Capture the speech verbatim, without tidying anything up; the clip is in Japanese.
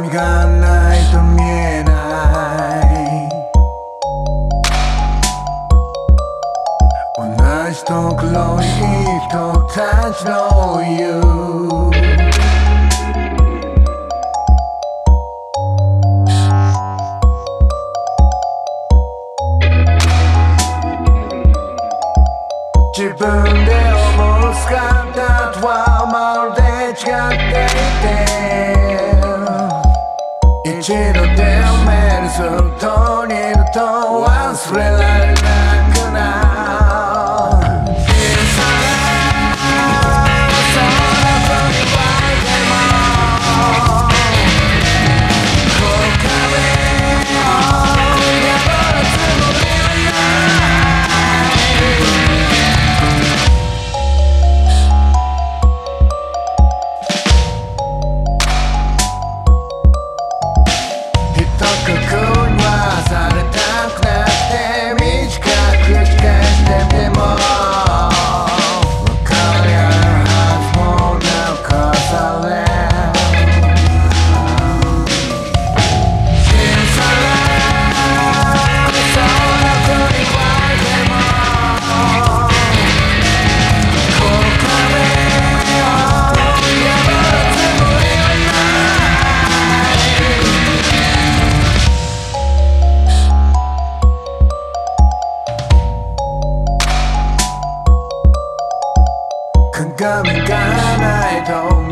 鏡がないと見えない同じところにいる人たちの言う自分で思う姿とはまるで違っていて一度でも目にすると二度と忘れられなくなる鏡がないと